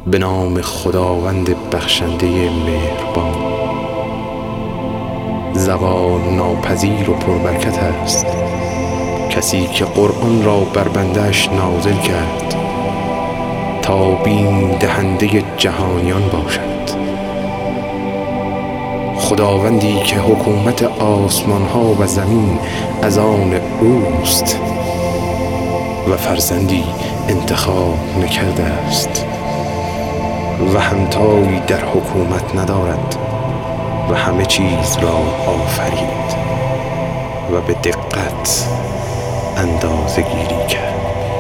به نام خداوند بخشنده مهربان. زوال ناپذیر و پربرکت است کسی که قرآن را بر بنده‌اش نازل کرد تا بیم دهنده جهانیان باشد. خداوندی که حکومت آسمان ها و زمین از آن اوست و فرزندی انتخاب نکرده است و همتایی در حکومت ندارد و همه چیز را آفرید و به دقت اندازه گیری کرد.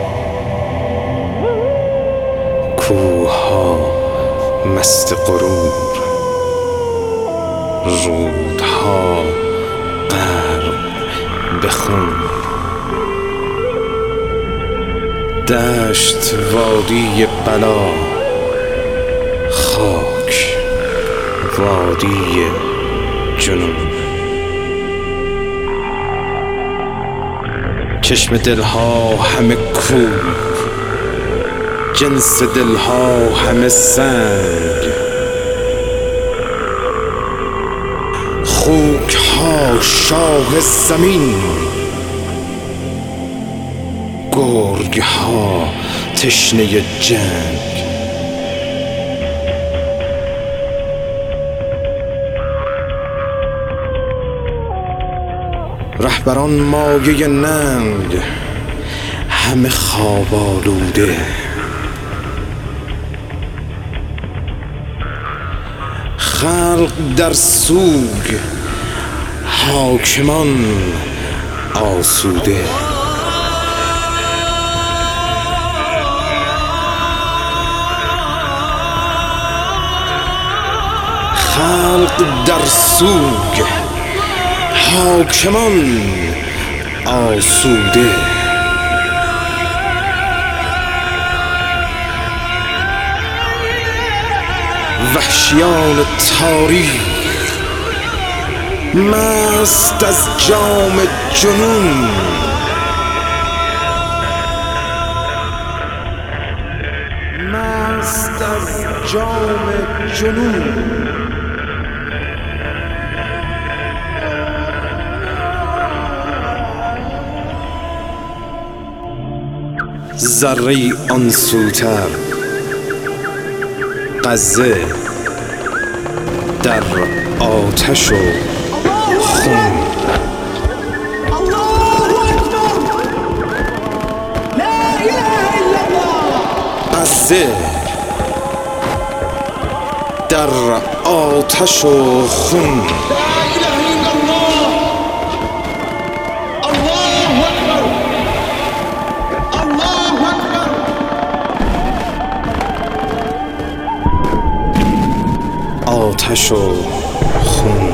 کوه‌ها مست غرور، رودها غرق به خون، دشت وادی بلا، خاک وادی جنون. چشم دلها همه کوه، جنس دلها همه سنگ، خوکها شاه زمین، گرگها تشنه جنگ. رهبران مایه ننگ، همه خواب آلوده، خلق در سوگ، حاکمان آسوده. خلق در سوگ، حاکمان آسوده. وحشیان تاریک مست از جام جنون، مست از جام جنون. ذره‌ای آن سوتر، غزه در آتش و خون. غزه در آتش و خون. آتش و خون.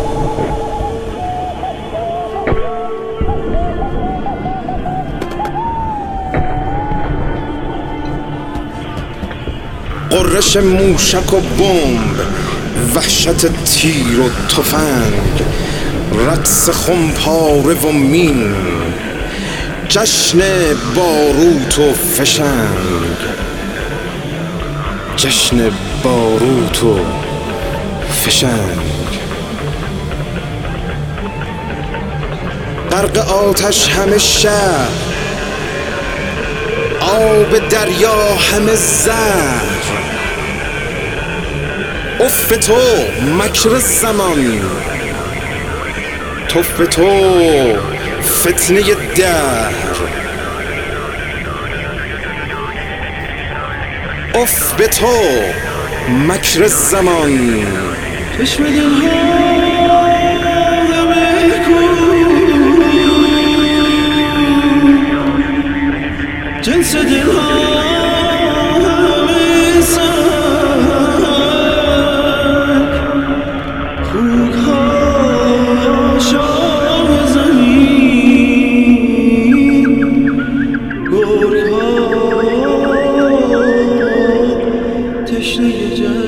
غرش موشک و بمب، وحشت تیر و تفنگ، رقص خمپاره و مین، جشن باروت و فشنگ، جشن باروت و فشنگ. غرق آتش همه شهر، آب دریا همه زهر. اف تو مکر زمان، تف تو فتنه دهر. اف به تو مکر زمان. چشم دلها همه کوه، جنس دلها همه سنگ، کوه‌ها شاه زمین، گرگ‌ها تشنه جنگ.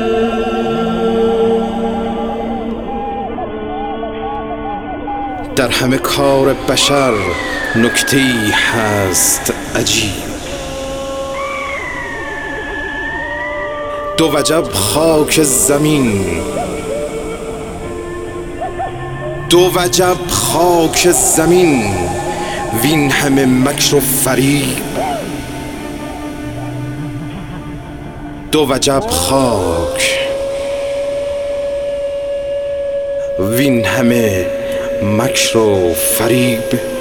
در همه کار بشر نکته‌ای هست عجیب، دو وجب خاک زمین، دو وجب خاک زمین، وین همه مکر و فریب. دو وجب خاک، وین همه مکر و فریب.